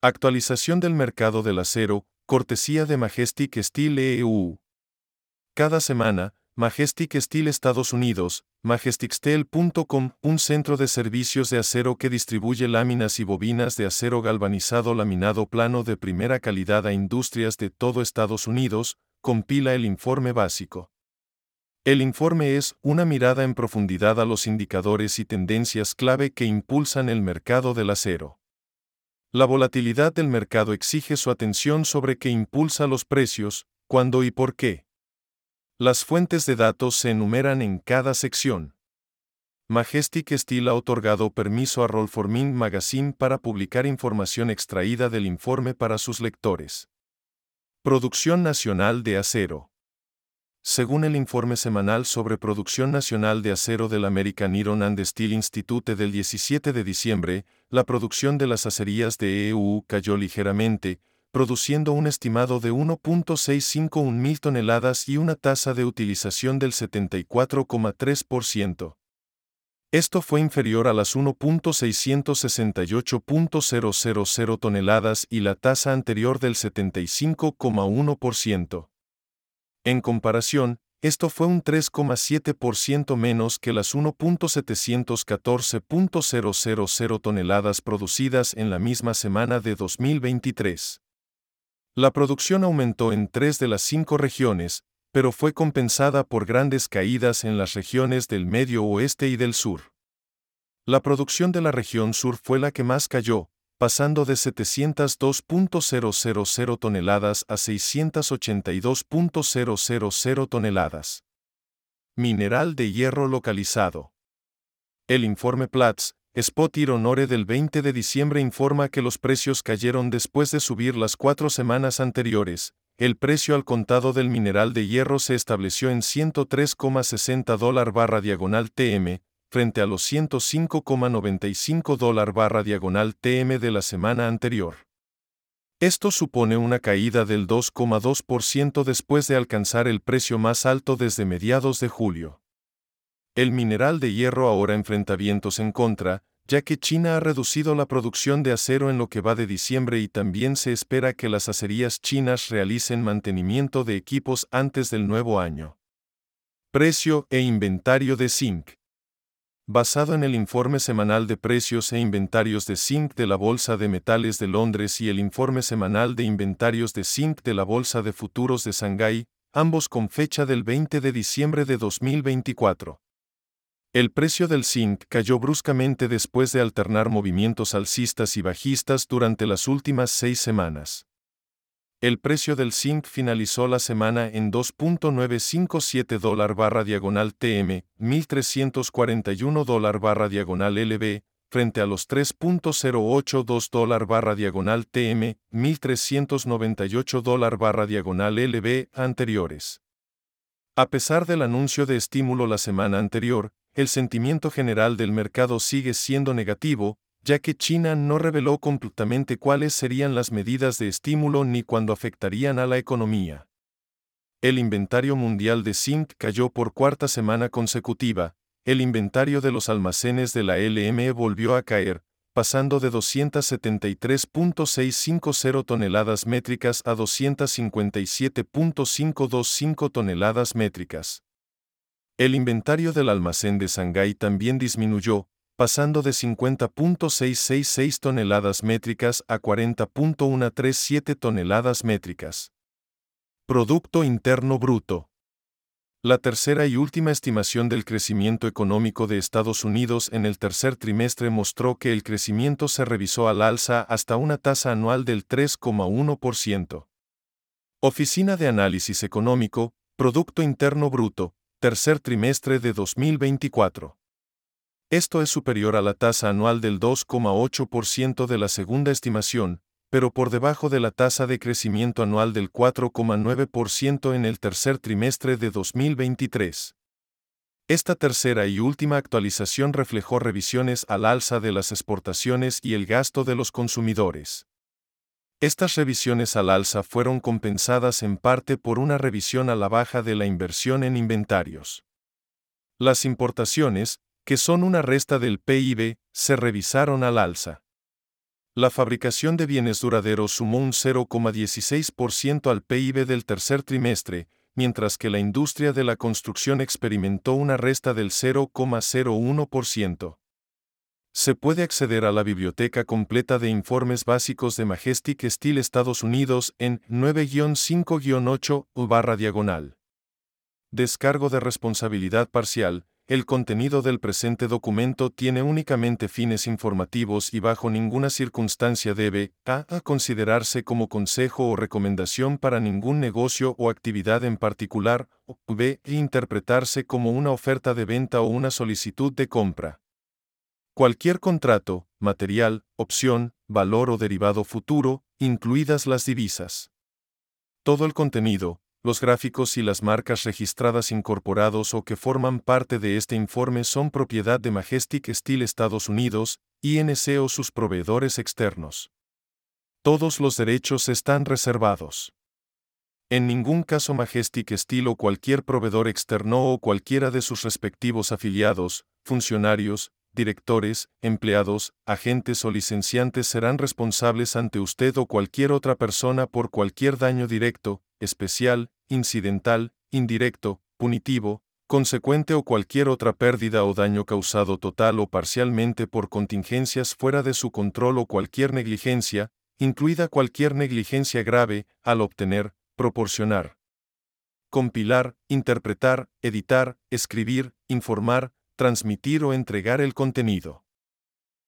Actualización del mercado del acero, cortesía de Majestic Steel EU. Cada semana, Majestic Steel Estados Unidos, majesticsteel.com, un centro de servicios de acero que distribuye láminas y bobinas de acero galvanizado laminado plano de primera calidad a industrias de todo Estados Unidos, compila el informe básico. El informe es una mirada en profundidad a los indicadores y tendencias clave que impulsan el mercado del acero. La volatilidad del mercado exige su atención sobre qué impulsa los precios, cuándo y por qué. Las fuentes de datos se enumeran en cada sección. Majestic Steel ha otorgado permiso a Rollforming Magazine para publicar información extraída del informe para sus lectores. Producción nacional de acero. Según el informe semanal sobre producción nacional de acero del American Iron and Steel Institute del 17 de diciembre, la producción de las acerías de EU cayó ligeramente, produciendo un estimado de 1.651 mil toneladas y una tasa de utilización del 74,3%. Esto fue inferior a las 1.668.000 toneladas y la tasa anterior del 75,1%. En comparación, esto fue un 3,7% menos que las 1.714.000 toneladas producidas en la misma semana de 2023. La producción aumentó en 3 de las 5 regiones, pero fue compensada por grandes caídas en las regiones del Medio Oeste y del Sur. La producción de la región sur fue la que más cayó, pasando de 702.000 toneladas a 682.000 toneladas. Mineral de hierro localizado. El informe Platts, Spot Iron Ore del 20 de diciembre informa que los precios cayeron después de subir las 4 semanas anteriores. El precio al contado del mineral de hierro se estableció en $103,60/TM, frente a los $105,95/TM de la semana anterior. Esto supone una caída del 2,2% después de alcanzar el precio más alto desde mediados de julio. El mineral de hierro ahora enfrenta vientos en contra, ya que China ha reducido la producción de acero en lo que va de diciembre y también se espera que las acerías chinas realicen mantenimiento de equipos antes del nuevo año. Precio e inventario de zinc. Basado en el informe semanal de precios e inventarios de zinc de la Bolsa de Metales de Londres y el informe semanal de inventarios de zinc de la Bolsa de Futuros de Shanghái, ambos con fecha del 20 de diciembre de 2024. El precio del zinc cayó bruscamente después de alternar movimientos alcistas y bajistas durante las últimas 6 semanas. El precio del zinc finalizó la semana en $2.957/TM, $1.341/LB, frente a los $3.082/TM, $1.398/LB anteriores. A pesar del anuncio de estímulo la semana anterior, el sentimiento general del mercado sigue siendo negativo, ya que China no reveló completamente cuáles serían las medidas de estímulo ni cuándo afectarían a la economía. El inventario mundial de zinc cayó por cuarta semana consecutiva. El inventario de los almacenes de la LME volvió a caer, pasando de 273.650 toneladas métricas a 257.525 toneladas métricas. El inventario del almacén de Shanghái también disminuyó, pasando de 50.666 toneladas métricas a 40.137 toneladas métricas. Producto Interno Bruto. La tercera y última estimación del crecimiento económico de Estados Unidos en el tercer trimestre mostró que el crecimiento se revisó al alza hasta una tasa anual del 3,1%. Oficina de Análisis Económico, Producto Interno Bruto, tercer trimestre de 2024. Esto es superior a la tasa anual del 2,8% de la segunda estimación, pero por debajo de la tasa de crecimiento anual del 4,9% en el tercer trimestre de 2023. Esta tercera y última actualización reflejó revisiones al alza de las exportaciones y el gasto de los consumidores. Estas revisiones al alza fueron compensadas en parte por una revisión a la baja de la inversión en inventarios. Las importaciones, que son una resta del PIB, se revisaron al alza. La fabricación de bienes duraderos sumó un 0,16% al PIB del tercer trimestre, mientras que la industria de la construcción experimentó una resta del 0,01%. Se puede acceder a la biblioteca completa de informes básicos de Majestic Steel Estados Unidos en 9-5-8/diagonal. Descargo de responsabilidad parcial. El contenido del presente documento tiene únicamente fines informativos y bajo ninguna circunstancia debe a considerarse como consejo o recomendación para ningún negocio o actividad en particular, o b interpretarse como una oferta de venta o una solicitud de compra. Cualquier contrato, material, opción, valor o derivado futuro, incluidas las divisas. Todo el contenido, los gráficos y las marcas registradas incorporados o que forman parte de este informe son propiedad de Majestic Steel Estados Unidos, Inc. o sus proveedores externos. Todos los derechos están reservados. En ningún caso Majestic Steel o cualquier proveedor externo o cualquiera de sus respectivos afiliados, funcionarios, directores, empleados, agentes o licenciantes serán responsables ante usted o cualquier otra persona por cualquier daño directo, especial, incidental, indirecto, punitivo, consecuente o cualquier otra pérdida o daño causado total o parcialmente por contingencias fuera de su control o cualquier negligencia, incluida cualquier negligencia grave, al obtener, proporcionar, compilar, interpretar, editar, escribir, informar, transmitir o entregar el contenido.